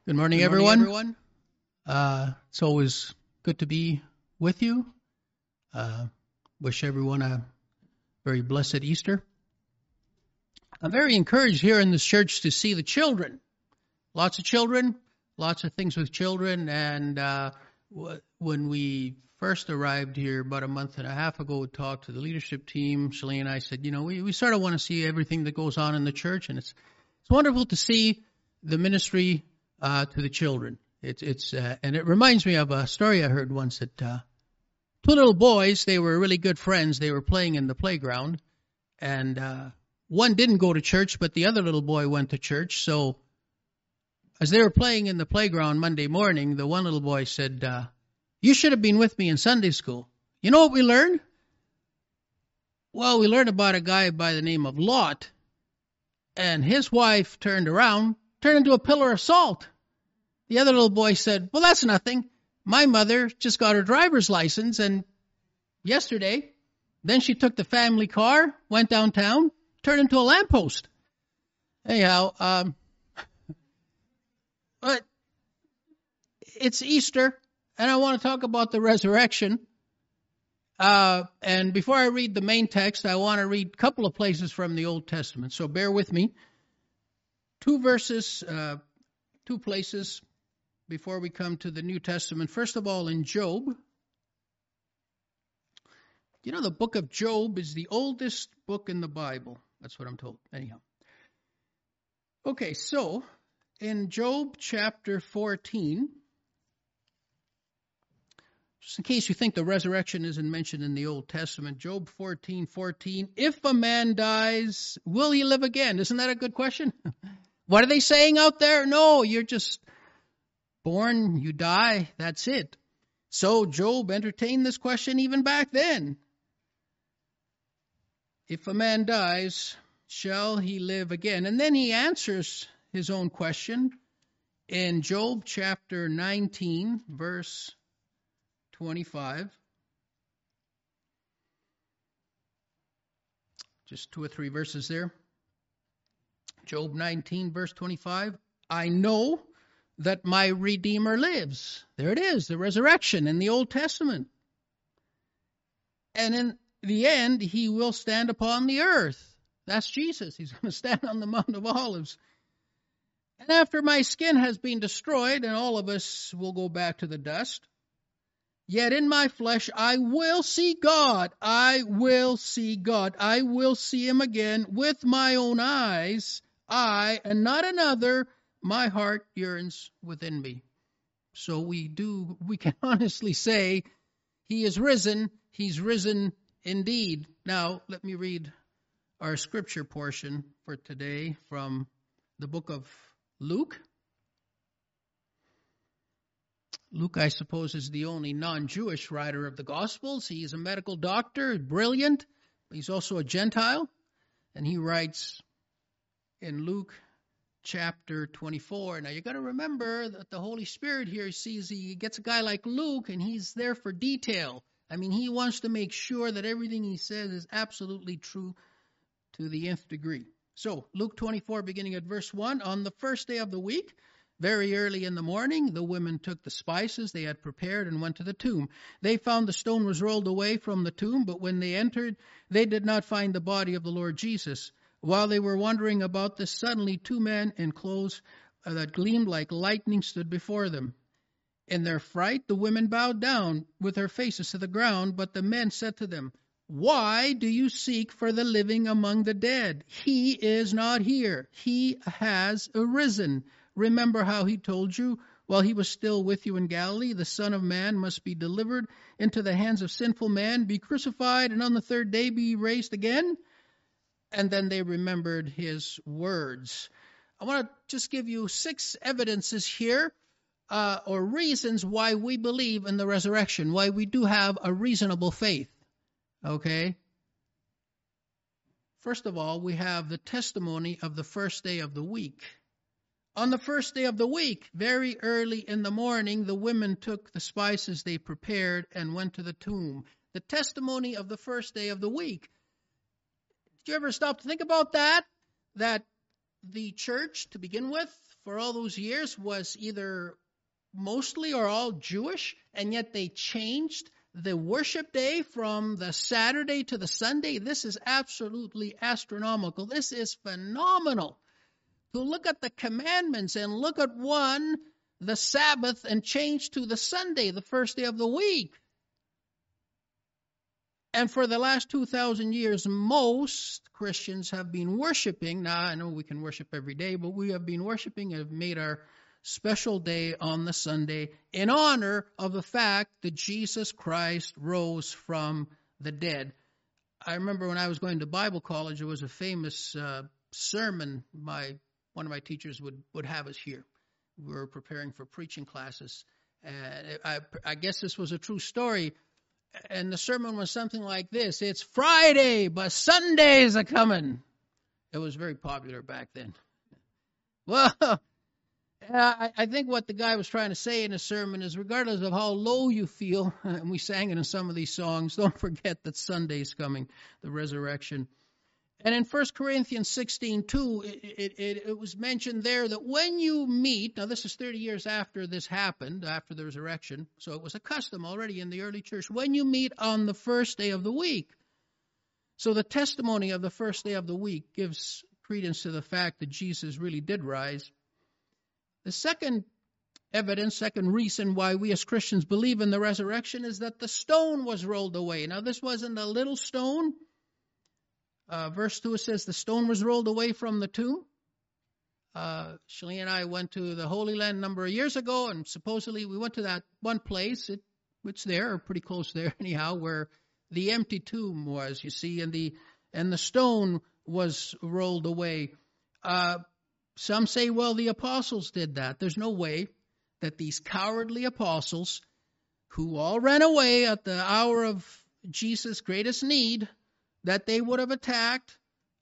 Good morning, everyone. It's always good to be with you. Wish everyone a very blessed Easter. I'm very encouraged here in this church to see the children. Lots of children, lots of things with children. And when we first arrived here about a month and a half ago, we talked to the leadership team. Shalene and I said, we sort of want to see everything that goes on in the church. And it's wonderful to see the ministry to the children. And it reminds me of a story I heard once that two little boys, they were really good friends. They were playing in the playground, and one didn't go to church, but the other little boy went to church. So as they were playing in the playground Monday morning, the one little boy said, you should have been with me in Sunday school. You know what we learned? Well, we learned about a guy by the name of Lot, and his wife turned into a pillar of salt. The other little boy said, well, that's nothing. My mother just got her driver's license, and yesterday, then she took the family car, went downtown, turned into a lamppost. Anyhow, but it's Easter, and I want to talk about the resurrection. And before I read the main text, I want to read a couple of places from the Old Testament. So bear with me. Two places before we come to the New Testament. First of all, in Job. The book of Job is the oldest book in the Bible. That's what I'm told. Anyhow. Okay, so in Job chapter 14, just in case you think the resurrection isn't mentioned in the Old Testament, Job 14:14, if a man dies, will he live again? Isn't that a good question? What are they saying out there? No, you're just born, you die, that's it. So Job entertained this question even back then. If a man dies, shall he live again? And then he answers his own question in Job chapter 19, verse 25. Just 2 or 3 verses there. Job 19, verse 25. I know that my Redeemer lives. There it is, the resurrection in the Old Testament. And in the end, he will stand upon the earth. That's Jesus. He's going to stand on the Mount of Olives. And after my skin has been destroyed, and all of us will go back to the dust, yet in my flesh I will see God. I will see God. I will see him again with my own eyes. I, and not another, my heart yearns within me. So we can honestly say he is risen. He's risen indeed. Now, let me read our scripture portion for today from the book of Luke. Luke, I suppose, is the only non-Jewish writer of the Gospels. He is a medical doctor, brilliant. He's also a Gentile. And he writes in Luke chapter 24. Now, you got to remember that the Holy Spirit here he gets a guy like Luke, and he's there for detail. I mean, he wants to make sure that everything he says is absolutely true to the nth degree. So, Luke 24, beginning at verse 1, on the first day of the week, very early in the morning, the women took the spices they had prepared and went to the tomb. They found the stone was rolled away from the tomb, but when they entered, they did not find the body of the Lord Jesus. While they were wondering about this, suddenly 2 men in clothes that gleamed like lightning stood before them. In their fright, the women bowed down with their faces to the ground, but the men said to them, why do you seek for the living among the dead? He is not here. He has arisen. Remember how he told you while he was still with you in Galilee, the Son of Man must be delivered into the hands of sinful men, be crucified, and on the 3rd day be raised again? And then they remembered his words. I want to just give you 6 evidences here, or reasons why we believe in the resurrection, why we do have a reasonable faith. Okay? First of all, we have the testimony of the first day of the week. On the first day of the week, very early in the morning, the women took the spices they prepared and went to the tomb. The testimony of the first day of the week. Did you ever stop to think about that? That the church, to begin with, for all those years was either mostly or all Jewish, and yet they changed the worship day from the Saturday to the Sunday. This is absolutely astronomical. This is phenomenal. To look at the commandments and look at one, the Sabbath, and change to the Sunday, the first day of the week. And for the last 2,000 years, most Christians have been worshiping. Now, I know we can worship every day, but we have been worshiping and have made our special day on the Sunday in honor of the fact that Jesus Christ rose from the dead. I remember when I was going to Bible college, there was a famous sermon one of my teachers would have us hear. We were preparing for preaching classes. And I guess this was a true story. And the sermon was something like this: it's Friday, but Sundays are coming. It was very popular back then. Well, I think what the guy was trying to say in his sermon is, regardless of how low you feel, and we sang it in some of these songs, don't forget that Sunday's coming, the resurrection. And in 1 Corinthians 16:2, it was mentioned there that when you meet, now this is 30 years after this happened, after the resurrection, so it was a custom already in the early church, when you meet on the first day of the week. So the testimony of the first day of the week gives credence to the fact that Jesus really did rise. The second evidence, second reason why we as Christians believe in the resurrection is that the stone was rolled away. Now this wasn't a little stone. Verse 2 says the stone was rolled away from the tomb. Shalene and I went to the Holy Land a number of years ago, and supposedly we went to that one place, it's there, or pretty close there anyhow, where the empty tomb was, you see, and the stone was rolled away. Some say, well, the apostles did that. There's no way that these cowardly apostles, who all ran away at the hour of Jesus' greatest need, that they would have attacked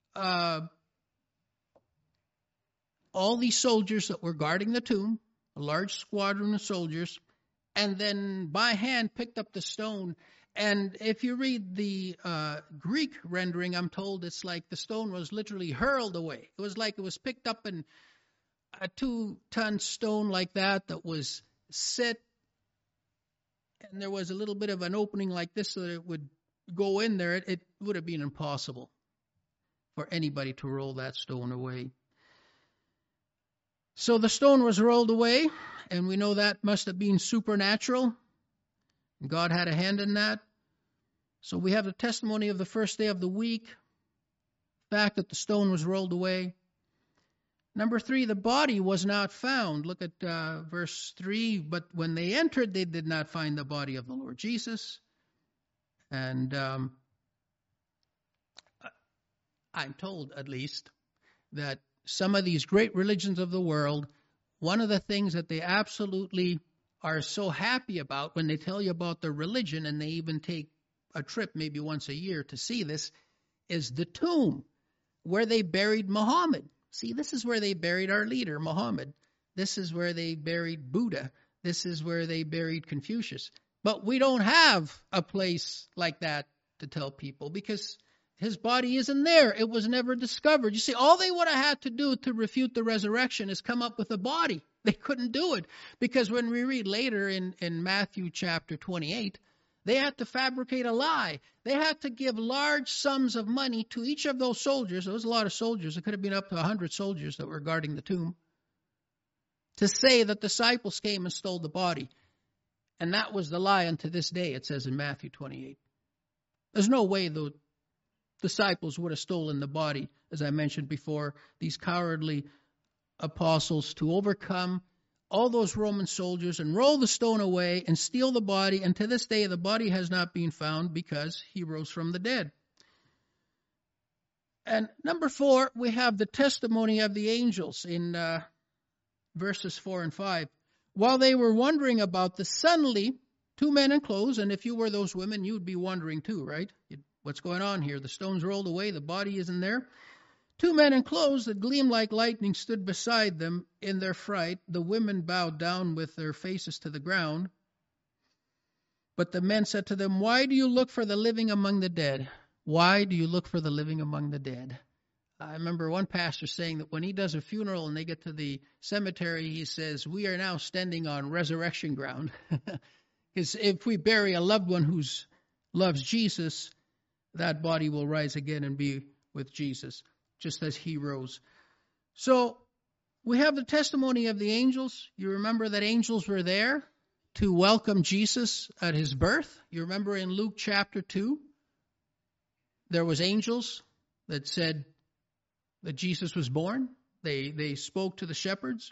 all these soldiers that were guarding the tomb, a large squadron of soldiers, and then by hand picked up the stone. And if you read the Greek rendering, I'm told it's like the stone was literally hurled away. It was like it was picked up in a 2-ton stone like that was set, and there was a little bit of an opening like this so that it would go in there. It would have been impossible for anybody to roll that stone away. So the stone was rolled away, and we know that must have been supernatural. God had a hand in that. So we have the testimony of the first day of the week, the fact that the stone was rolled away. Number 3, the body was not found. Look at verse 3. But when they entered, they did not find the body of the Lord Jesus. And I'm told, at least, that some of these great religions of the world, one of the things that they absolutely are so happy about when they tell you about their religion, and they even take a trip maybe once a year to see this, is the tomb where they buried Muhammad. See, this is where they buried our leader, Muhammad. This is where they buried Buddha. This is where they buried Confucius. But we don't have a place like that to tell people because his body isn't there. It was never discovered. You see, all they would have had to do to refute the resurrection is come up with a body. They couldn't do it because when we read later in Matthew chapter 28, they had to fabricate a lie. They had to give large sums of money to each of those soldiers. There was a lot of soldiers. It could have been up to 100 soldiers that were guarding the tomb, to say that disciples came and stole the body. And that was the lie unto this day, it says in Matthew 28. There's no way the disciples would have stolen the body, as I mentioned before, these cowardly apostles, to overcome all those Roman soldiers and roll the stone away and steal the body. And to this day, the body has not been found because he rose from the dead. And number 4, we have the testimony of the angels in verses 4 and 5. While they were wondering about this, suddenly 2 men in clothes, and if you were those women, you'd be wondering too, right? What's going on here? The stone's rolled away, the body isn't there. 2 men in clothes that gleamed like lightning stood beside them. In their fright, the women bowed down with their faces to the ground. But the men said to them, "Why do you look for the living among the dead? Why do you look for the living among the dead?" I remember one pastor saying that when he does a funeral and they get to the cemetery, he says, we are now standing on resurrection ground. Because if we bury a loved one who loves Jesus, that body will rise again and be with Jesus, just as he rose. So we have the testimony of the angels. You remember that angels were there to welcome Jesus at his birth. You remember in Luke chapter 2, there was angels that said that Jesus was born. They spoke to the shepherds.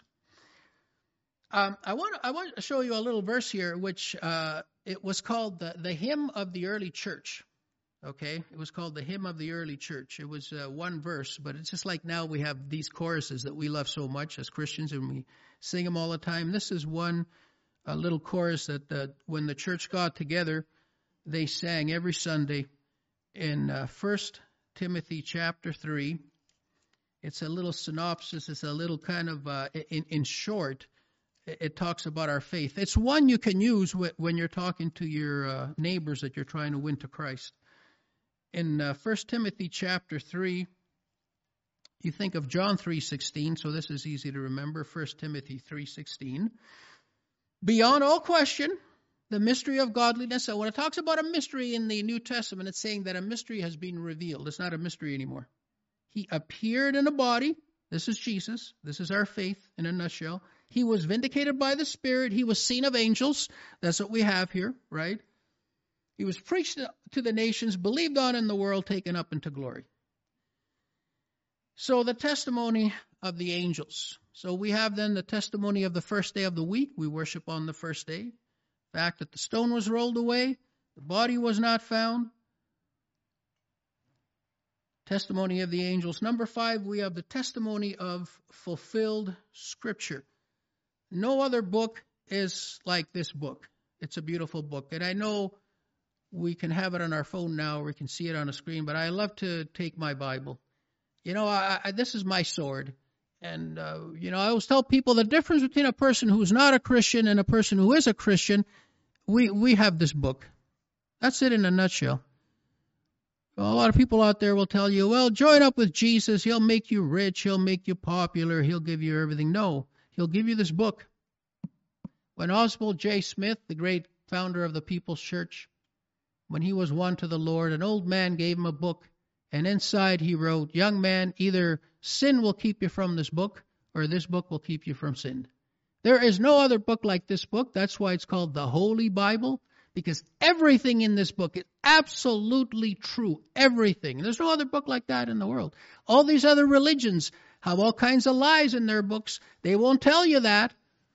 I want to show you a little verse here, which it was called the hymn of the early church. Okay, it was called the hymn of the early church. It was one verse, but it's just like now we have these choruses that we love so much as Christians, and we sing them all the time. This is one little chorus that when the church got together, they sang every Sunday in 1 Timothy chapter 3. It's a little synopsis. It's a little kind of, in short, it talks about our faith. It's one you can use when you're talking to your neighbors that you're trying to win to Christ. In 1 Timothy chapter 3, you think of John 3:16, so this is easy to remember, 1 Timothy 3:16. Beyond all question, the mystery of godliness. So when it talks about a mystery in the New Testament, it's saying that a mystery has been revealed. It's not a mystery anymore. He appeared in a body. This is Jesus. This is our faith in a nutshell. He was vindicated by the Spirit. He was seen of angels. That's what we have here, right? He was preached to the nations, believed on in the world, taken up into glory. So the testimony of the angels. So we have then the testimony of the first day of the week. We worship on the first day. The fact that the stone was rolled away, the body was not found. Testimony of the angels. Number 5, we have the testimony of fulfilled Scripture. No other book is like this book. It's a beautiful book. And I know we can have it on our phone now, or we can see it on a screen, but I love to take my Bible. You know, this is my sword. And, I always tell people the difference between a person who's not a Christian and a person who is a Christian, we have this book. That's it in a nutshell. Well, a lot of people out there will tell you, well, join up with Jesus. He'll make you rich. He'll make you popular. He'll give you everything. No, he'll give you this book. When Oswald J. Smith, the great founder of the People's Church, when he was won to the Lord, an old man gave him a book, and inside he wrote, young man, either sin will keep you from this book, or this book will keep you from sin. There is no other book like this book. That's why it's called the Holy Bible, because everything in this book is absolutely true. Everything. There's no other book like that in the world. All these other religions have all kinds of lies in their books. They won't tell you that.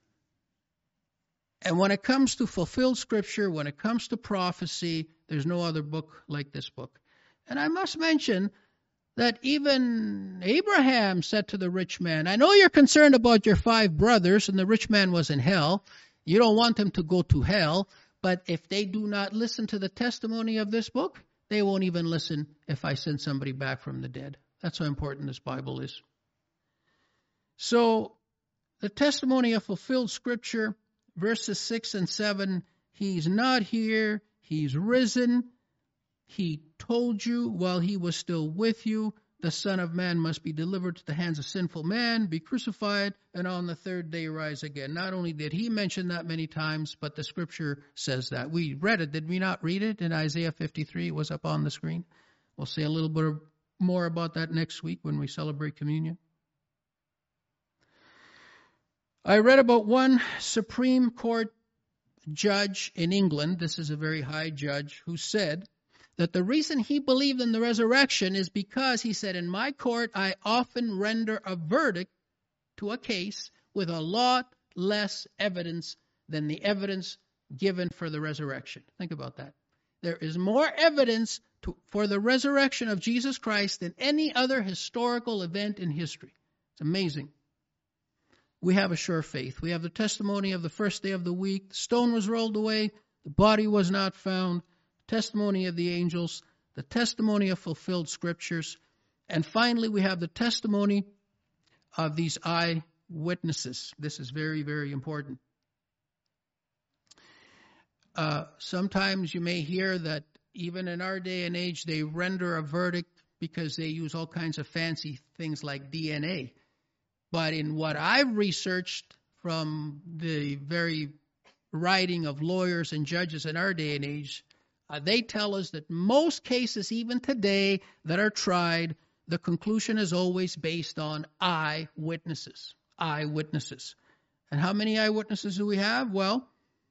And when it comes to fulfilled Scripture, when it comes to prophecy, there's no other book like this book. And I must mention that even Abraham said to the rich man, I know you're concerned about your 5 brothers, and the rich man was in hell. You don't want them to go to hell. But if they do not listen to the testimony of this book, they won't even listen if I send somebody back from the dead. That's how important this Bible is. So, the testimony of fulfilled Scripture, verses 6 and 7, he's not here, he's risen. He told you while he was still with you, the Son of Man must be delivered to the hands of sinful man, be crucified, and on the 3rd day rise again. Not only did he mention that many times, but the Scripture says that. We read it. Did we not read it in Isaiah 53? It was up on the screen. We'll say a little bit more about that next week when we celebrate communion. I read about one Supreme Court judge in England, this is a very high judge, who said that the reason he believed in the resurrection is because, he said, in my court I often render a verdict to a case with a lot less evidence than the evidence given for the resurrection. Think about that. There is more evidence for the resurrection of Jesus Christ than any other historical event in history. It's amazing. We have a sure faith. We have the testimony of the first day of the week. The stone was rolled away. The body was not found. Testimony of the angels. The testimony of fulfilled Scriptures. And finally, we have the testimony of these eyewitnesses. This is very, very important. Sometimes you may hear that even in our day and age, they render a verdict because they use all kinds of fancy things like DNA. But in what I've researched from the very writing of lawyers and judges in our day and age, they tell us that most cases, even today, that are tried, the conclusion is always based on eyewitnesses. Eyewitnesses. And how many eyewitnesses do we have? Well,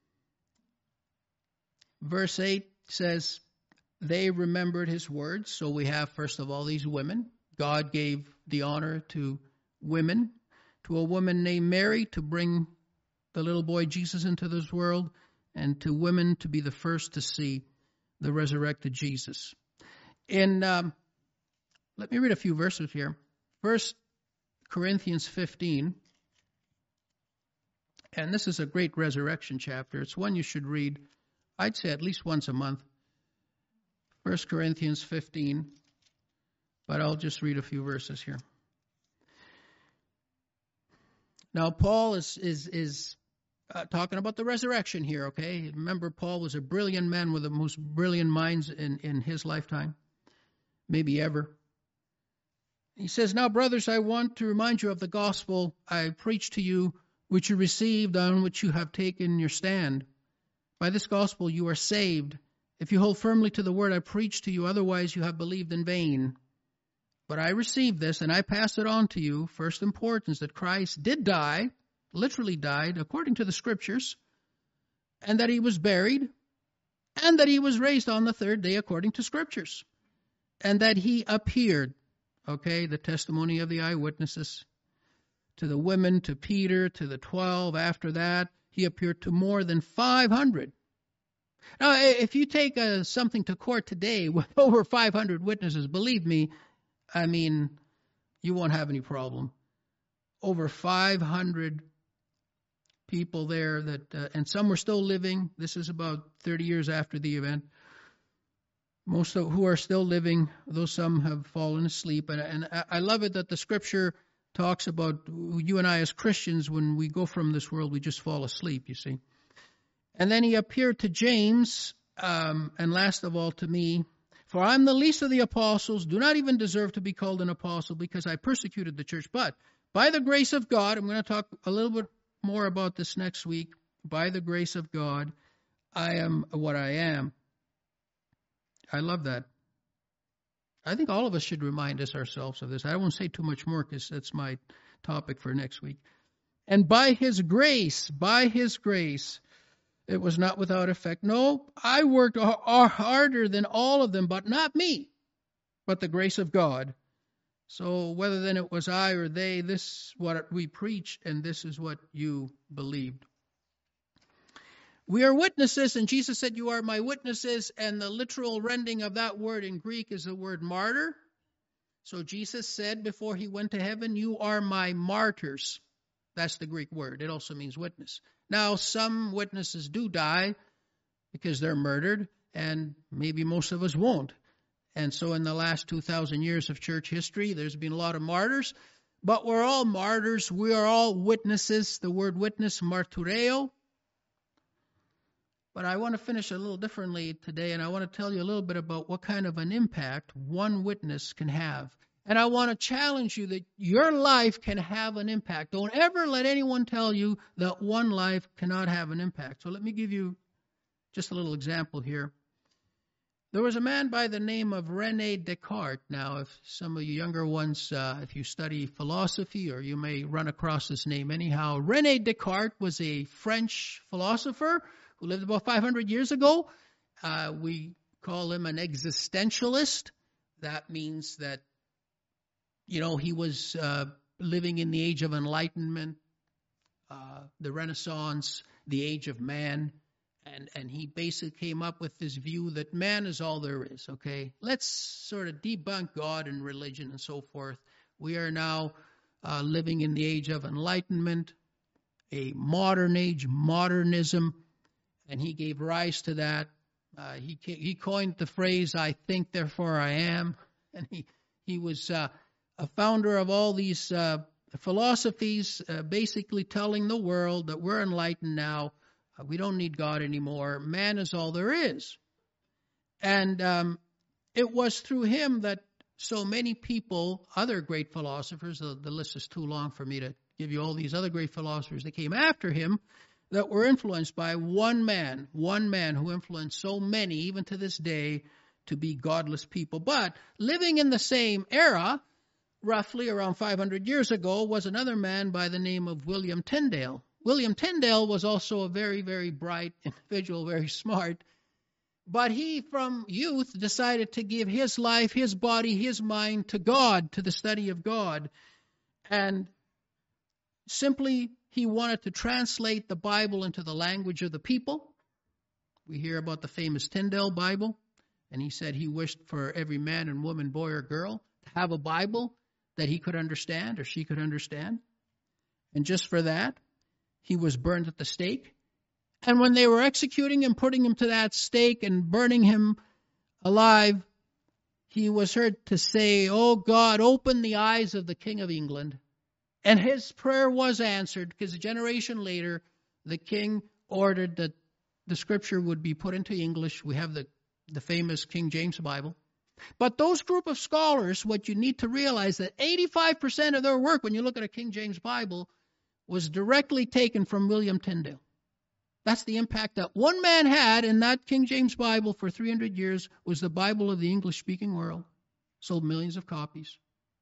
verse 8 says, they remembered his words. So we have, first of all, these women. God gave the honor to women, to a woman named Mary to bring the little boy Jesus into this world, and to women to be the first to see the resurrected Jesus. Let me read a few verses here. 1 Corinthians 15. And this is a great resurrection chapter. It's one you should read, I'd say at least once a month. 1 Corinthians 15. But I'll just read a few verses here. Now, Paul is talking about the resurrection here, okay? Remember, Paul was a brilliant man with the most brilliant minds in his lifetime, maybe ever. He says, now, brothers, I want to remind you of the gospel I preached to you, which you received, on which you have taken your stand. By this gospel you are saved, if you hold firmly to the word I preached to you, otherwise you have believed in vain. But I received this, and I pass it on to you, first importance, that Christ did die, literally died, according to the Scriptures, and that he was buried, and that he was raised on the third day, according to Scriptures, and that he appeared, okay, the testimony of the eyewitnesses, to the women, to Peter, to the 12. After that, he appeared to more than 500. Now, if you take something to court today with over 500 witnesses, believe me, I mean, you won't have any problem. Over 500 people there that, and some were still living. This is about 30 years after the event. Most of who are still living, though some have fallen asleep. And I love it that the Scripture talks about you and I as Christians, when we go from this world, we just fall asleep, you see. And then he appeared to James, and last of all to me. For I'm the least of the apostles, do not even deserve to be called an apostle, because I persecuted the church. But by the grace of God, I'm going to talk a little bit more about this next week. By the grace of God, I am what I am. I love that. I think all of us should remind us ourselves of this. I won't say too much more, because that's my topic for next week. And by his grace, it was not without effect. No, I worked harder than all of them, but not me, but the grace of God. So whether then it was I or they, this is what we preach, and this is what you believed. We are witnesses, and Jesus said, you are my witnesses, and the literal rendering of that word in Greek is the word martyr. So Jesus said before he went to heaven, you are my martyrs. That's the Greek word. It also means witness. Now, some witnesses do die because they're murdered, and maybe most of us won't. And so in the last 2,000 years of church history, there's been a lot of martyrs, but we're all martyrs. We are all witnesses. The word witness, martyreo. But I want to finish a little differently today, and I want to tell you a little bit about what kind of an impact one witness can have. And I want to challenge you that your life can have an impact. Don't ever let anyone tell you that one life cannot have an impact. So let me give you just a little example here. There was a man by the name of René Descartes. Now, if some of you younger ones, if you study philosophy, or you may run across this name anyhow, René Descartes was a French philosopher who lived about 500 years ago. We call him an existentialist. That means that, you know, he was living in the age of enlightenment, the Renaissance, the age of man. And he basically came up with this view that man is all there is, okay? Let's sort of debunk God and religion and so forth. We are now living in the age of enlightenment, a modern age, modernism, and he gave rise to that. He coined the phrase, I think, therefore I am. And he was a founder of all these philosophies, basically telling the world that we're enlightened now. We don't need God anymore. Man is all there is. And it was through him that so many people, other great philosophers, the list is too long for me to give you all these other great philosophers that came after him, that were influenced by one man who influenced so many, even to this day, to be godless people. But living in the same era, roughly around 500 years ago, was another man by the name of William Tyndale. William Tyndale was also a very, very bright individual, very smart. But he, from youth, decided to give his life, his body, his mind to God, to the study of God. And simply, he wanted to translate the Bible into the language of the people. We hear about the famous Tyndale Bible. And he said he wished for every man and woman, boy or girl, to have a Bible that he could understand or she could understand. And just for that, he was burned at the stake. And when they were executing him, putting him to that stake and burning him alive, he was heard to say, "Oh God, open the eyes of the King of England." And his prayer was answered, because a generation later, the king ordered that the scripture would be put into English. We have the famous King James Bible. But those group of scholars, what you need to realize, that 85% of their work, when you look at a King James Bible, was directly taken from William Tyndale. That's the impact that one man had in that King James Bible for 300 years, was the Bible of the English-speaking world. Sold millions of copies.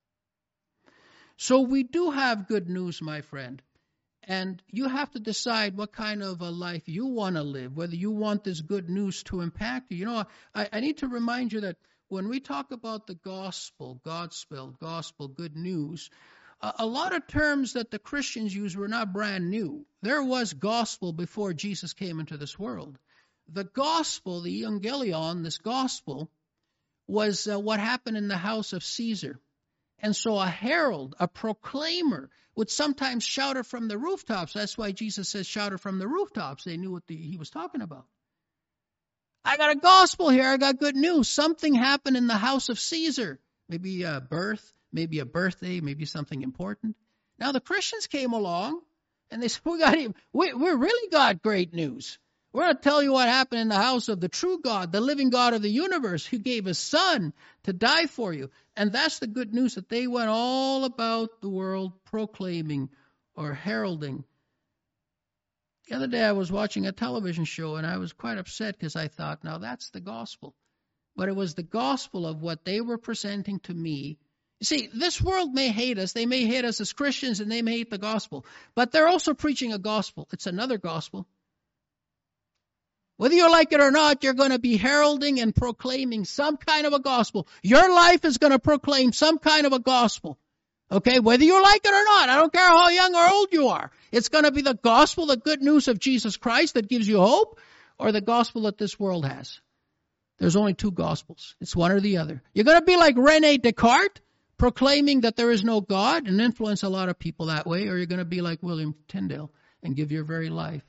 So we do have good news, my friend. And you have to decide what kind of a life you want to live, whether you want this good news to impact you. You know, I need to remind you that when we talk about the gospel, gospel, good news, a lot of terms that the Christians use were not brand new. There was gospel before Jesus came into this world. The gospel, the evangelion, this gospel, was what happened in the house of Caesar. And so a herald, a proclaimer, would sometimes shout it from the rooftops. That's why Jesus says shout it from the rooftops. They knew what he was talking about. I got a gospel here. I got good news. Something happened in the house of Caesar. Maybe a birth, maybe a birthday, maybe something important. Now the Christians came along and they said, we really got great news. We're going to tell you what happened in the house of the true God, the living God of the universe, who gave his son to die for you. And that's the good news, that they went all about the world proclaiming or heralding. The other day I was watching a television show and I was quite upset because I thought, now that's the gospel. But it was the gospel of what they were presenting to me. You see, this world may hate us. They may hate us as Christians and they may hate the gospel. But they're also preaching a gospel. It's another gospel. Whether you like it or not, you're going to be heralding and proclaiming some kind of a gospel. Your life is going to proclaim some kind of a gospel. Okay, whether you like it or not, I don't care how young or old you are. It's going to be the gospel, the good news of Jesus Christ that gives you hope, or the gospel that this world has. There's only two gospels. It's one or the other. You're going to be like René Descartes, proclaiming that there is no God and influence a lot of people that way, or you're going to be like William Tyndale and give your very life.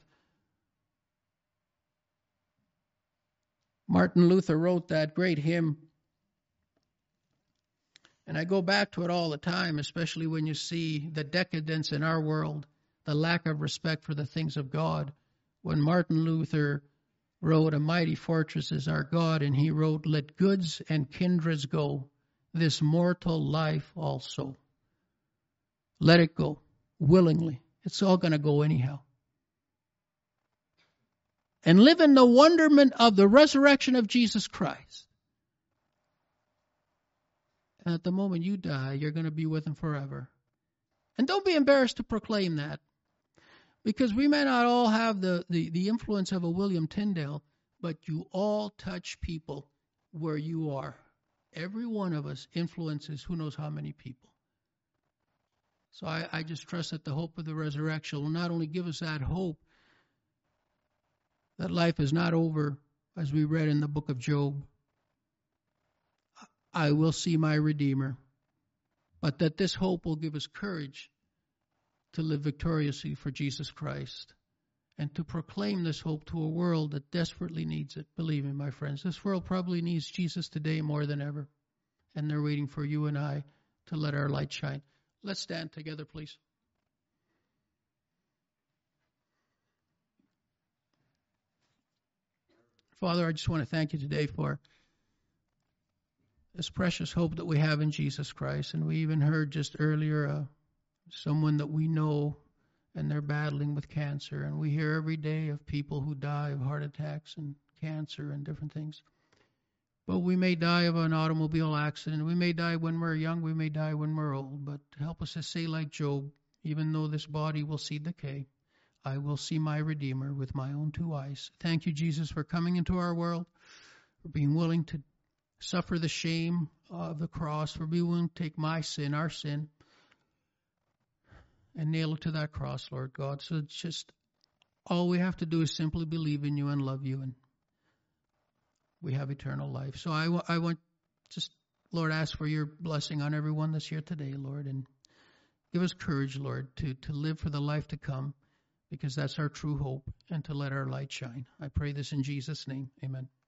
Martin Luther wrote that great hymn, and I go back to it all the time, especially when you see the decadence in our world, the lack of respect for the things of God. When Martin Luther wrote, "A mighty fortress is our God," and he wrote, "Let goods and kindreds go, this mortal life also. Let it go, willingly. It's all going to go anyhow. And live in the wonderment of the resurrection of Jesus Christ. And at the moment you die, you're going to be with him forever." And don't be embarrassed to proclaim that, because we may not all have the influence of a William Tyndale, but you all touch people where you are. Every one of us influences who knows how many people. So I just trust that the hope of the resurrection will not only give us that hope, that life is not over, as we read in the book of Job. I will see my Redeemer. But that this hope will give us courage to live victoriously for Jesus Christ and to proclaim this hope to a world that desperately needs it. Believe me, my friends, this world probably needs Jesus today more than ever. And they're waiting for you and I to let our light shine. Let's stand together, please. Father, I just want to thank you today for this precious hope that we have in Jesus Christ. And we even heard just earlier someone that we know, and they're battling with cancer. And we hear every day of people who die of heart attacks and cancer and different things. But we may die of an automobile accident. We may die when we're young. We may die when we're old. But help us to say like Job, even though this body will see decay, I will see my Redeemer with my own two eyes. Thank you, Jesus, for coming into our world, for being willing to suffer the shame of the cross, for being willing to take my sin, our sin, and nail it to that cross, Lord God. So it's just all we have to do is simply believe in you and love you, and we have eternal life. So I want just, Lord, ask for your blessing on everyone that's here today, Lord, and give us courage, Lord, to live for the life to come, because that's our true hope, and to let our light shine. I pray this in Jesus' name. Amen.